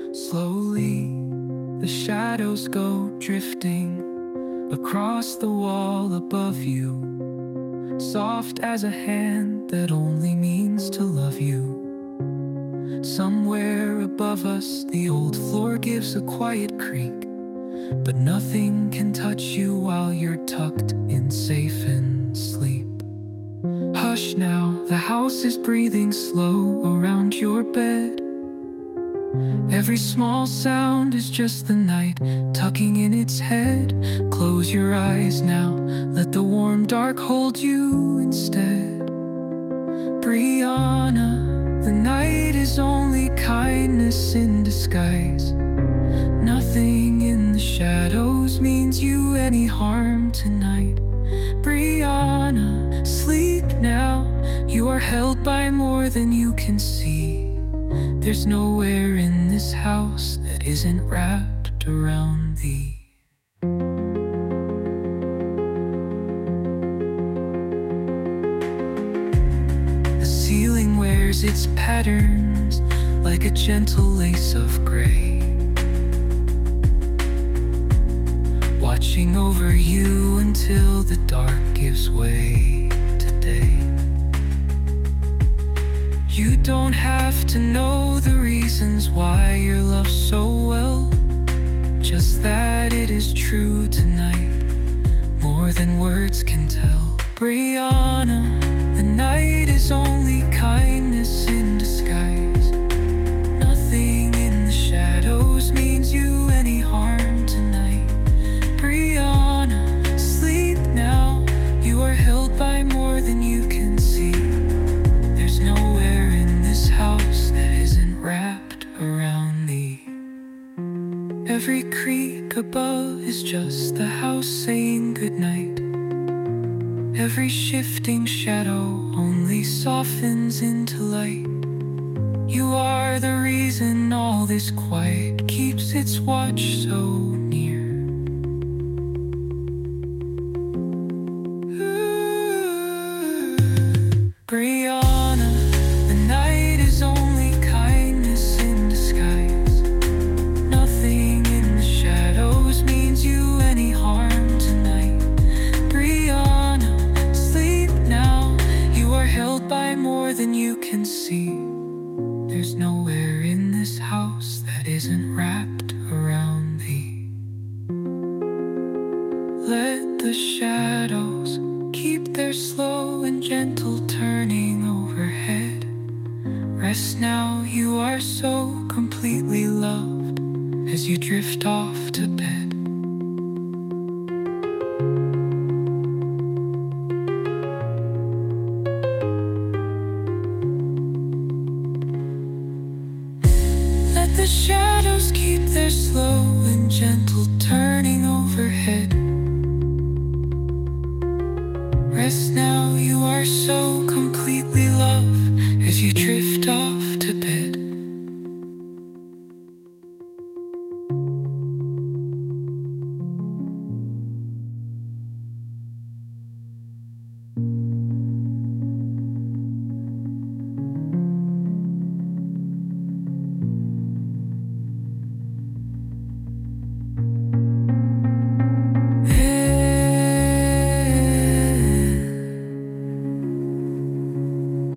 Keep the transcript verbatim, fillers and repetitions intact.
Slowly, the shadows go drifting across the wall above you, soft as a hand that only means to love you. Somewhere above us, the old floor gives a quiet creak, but nothing can touch you while you're tucked in safe and sleep. Hush now, the house is breathing slow around your bed. Every small sound is just the night tucking in its head. Close your eyes now, let the warm dark hold you instead. Brianna, the night is only kindness in disguise. Nothing in the shadows means you any harm tonight. Brianna, sleep now, you are held by more than you can see. There's nowhere in this house that isn't wrapped around thee. The ceiling wears its patterns like a gentle lace of gray, watching over you until the dark gives way to day. You don't have to know the reasons why you're loved so well, just that it is true tonight, more than words can tell. Brianna, the night is only kindness in disguise. Nothing in the shadows means you any harm tonight. Brianna, sleep now, you are held by more than you can see. There's nowhere in this house that isn't wrapped around thee. Every creak above is just the house saying goodnight. Every shifting shadow only softens into light. You are the reason all this quiet keeps its watch so near. Brianna, the night is only kindness in disguise. Nothing in the shadows means you any harm tonight. Brianna, sleep now, you are held by more than you can see. There's nowhere in this house that isn't wrapped around thee. Let the shadows keep their slow and gentle turning overhead. Rest now, you are so completely loved as you drift off to bed. Let the shadows keep their slow and gentle turning overhead. Rest now, you are so completely loved as you drift